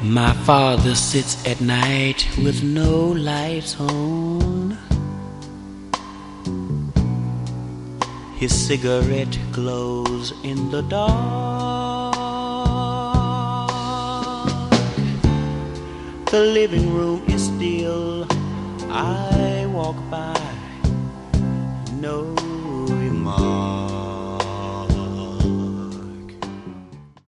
My father sits at night with no lights on. His cigarette glows in the dark. The living room is still. I walk by, no